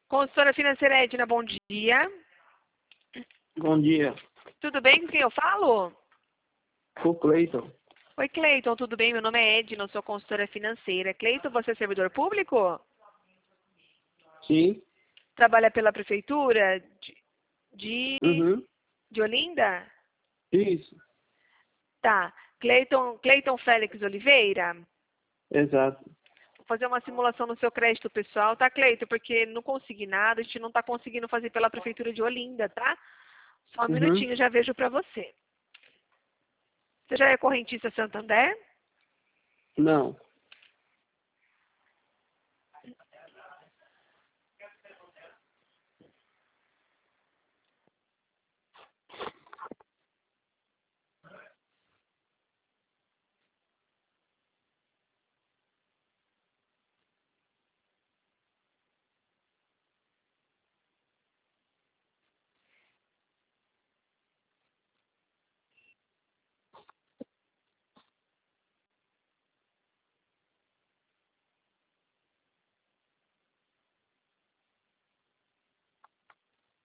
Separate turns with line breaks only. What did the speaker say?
Consultora financeira Edna, bom dia.
Bom dia.
Tudo bem com quem eu falo?
Com o Cleiton.
Oi, Cleiton, tudo bem? Meu nome é Edna, eu sou consultora financeira. Cleiton, você é servidor público?
Sim.
Trabalha pela prefeitura de,
Uhum.
de Olinda?
Isso.
Tá. Cleiton Félix Oliveira?
Exato.
Vou fazer uma simulação no seu crédito pessoal, tá, Cleiton? Porque não consegui nada, a gente não tá conseguindo fazer pela prefeitura de Olinda, tá? Só um
Uhum.
minutinho, já vejo pra você. Você já é correntista Santander?
Não.